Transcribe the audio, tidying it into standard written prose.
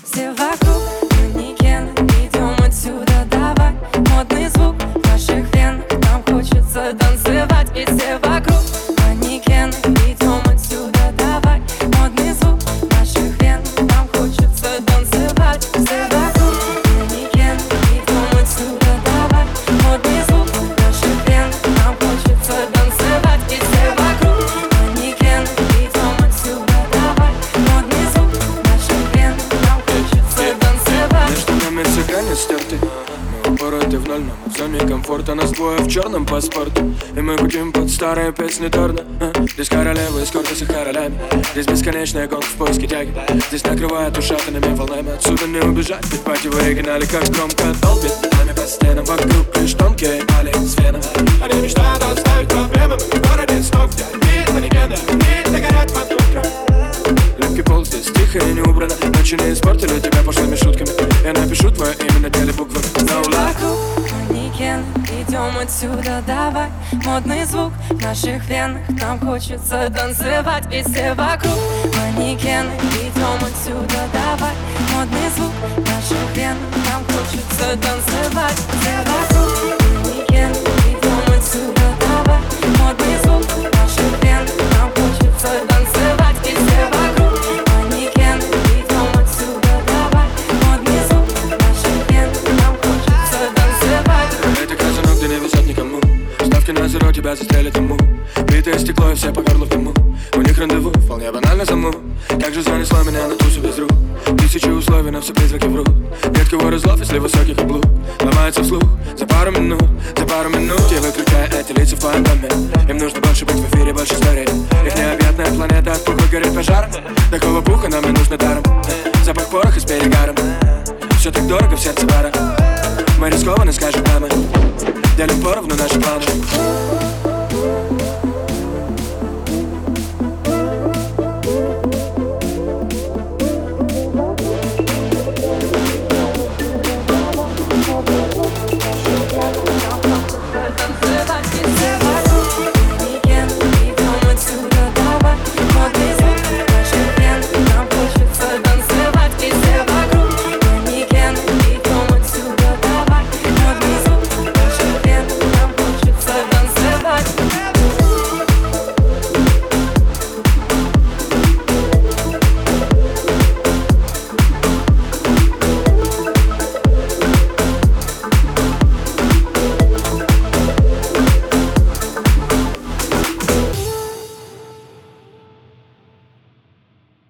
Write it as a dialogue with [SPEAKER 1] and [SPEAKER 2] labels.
[SPEAKER 1] все вокруг манекены. Идем отсюда, давай, модный звук в наших венах. Нам хочется танцевать, и все вокруг манекены. Идем отсюда, давай, модный звук в наших венах. Нам хочется танцевать, все вокруг манекены. Идем отсюда, давай, модный звук в наших венах. Нам хочется танцевать, и все вокруг манекены. Идем отсюда, давай, модный звук в наших венах. Нам хочется танцевать.
[SPEAKER 2] Между нами цыгане стерты, мы упороты в ноль, но мы в зоне комфорта. Нас двое в черном паспорте, и мы гудим под старые песни Торна. Здесь королевы эскорты с их королями, здесь бесконечная гонка в поиске тяги. Здесь накрывает ушатанными волнами, отсюда не убежать, ведь пати в оригинале как громко долбит нами по стенам. Вокруг лишь тонкие али с веном. Они мечтают оставить проблемы в городе снов, где мир манекены, мир догорят под утро. Легкий пол здесь тихо и не убрано, ночи не испортили тебя пошлыми шутками. Я напишу твое имя на теле буквами.
[SPEAKER 1] Вокруг манекены, идем отсюда, давай, модный звук в наших венах. Нам хочется танцевать, и все вокруг манекены. Идем отсюда, давай, модный звук в наших венах. Нам хочется танцевать, все вокруг манекены. Идем отсюда, давай, модный звук в наших венах. Нам хочется танцевать, и все вокруг манекены. Идем отсюда, давай, модный звук в наших венах. Нам хочется танцевать.
[SPEAKER 2] Это казино, где не везет никому. Ставки на зеро, тебя застрелят ему. Битое стекло и все по горлу в дыму. У них рандеву, вполне банально заму. Как же занесла меня на тусу без рук. Тысячи условий, но все призраки врут. Нет кого разлов, если высокий каблук. Ломается вслух за пару минут. Я выключаю эти лица в твоем доме. Им нужно больше быть в эфире, больше историй. Их необъятная планета от пуха горит пожаром. Такого пуха нам не нужно даром. Запах пороха с перегаром. Все так дорого в сердце бара. Мы рискованно, скажем дамы. Делим поровну наши планы.